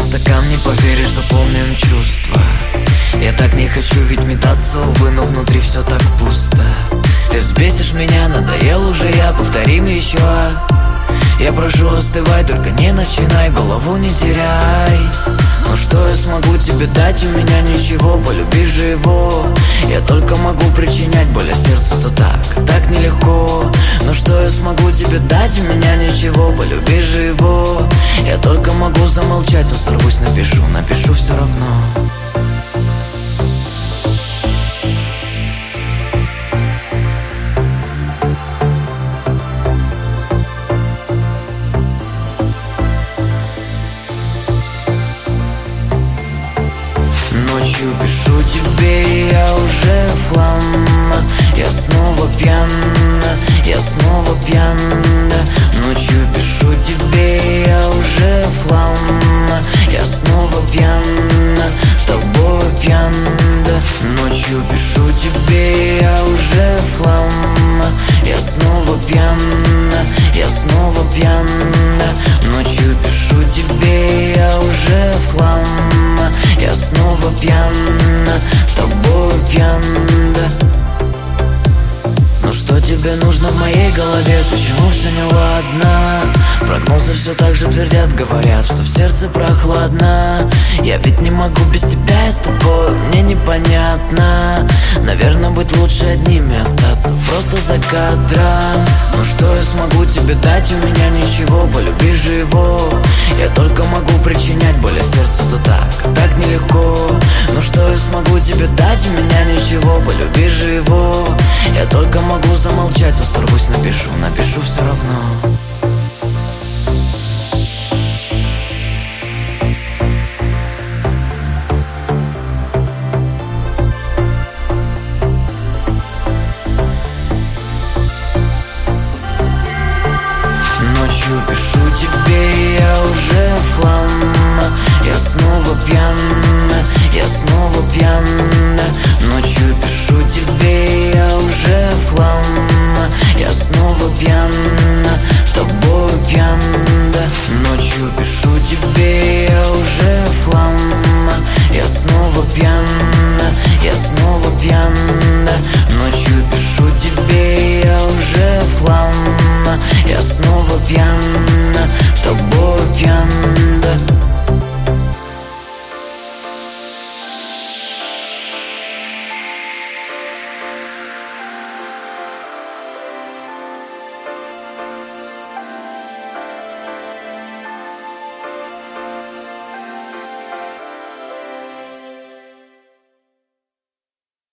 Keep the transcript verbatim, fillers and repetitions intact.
стакан, не поверишь, заполнен чувства. Я так не хочу ведь метаться, увы, но внутри все так пусто. Ты взбесишь меня, надоел уже я, повторим еще. Я прошу, остывай, только не начинай, голову не теряй. Ну что я смогу тебе дать, у меня ничего, полюби же его. Я только могу причинять боль, а сердцу-то так, так нелегко. Ну что я смогу тебе дать, у меня ничего, полюби же его. Я только могу замолчать, но сорвусь, напишу, напишу все равно. Ночью пишу тебе, и я уже в хлам. Я снова пьян, я снова пьян. Ночью пишу тебе, и я уже в хлам. Я снова пьян, тобой пьян. Ночью пишу тебе, и я уже в хлам. Я снова пьян, я снова пьян. Ночью пишу тебе, и я уже в хлам. Я снова пьян, тобой пьян, да. Ну что тебе нужно в моей голове, почему все неладно? Прогнозы все так же твердят, говорят, что в сердце прохладно. Я ведь не могу без тебя, я с тобой, мне непонятно. Наверное, быть лучше одними остаться, просто за кадром. Ну что я смогу тебе дать, у меня ничего, полюби же его. Я только могу причинять боль, а сердцу-то так, так нелегко. Ну что я смогу тебе дать, у меня ничего, полюби же его. Я только могу замолчать, но сорвусь, напишу, напишу все равно. Ночью пишу тебе, и я уже в хлам. Я снова пьян, я снова пьян. Ночью пишу тебе, и я уже в хлам. Я снова пьян, тобой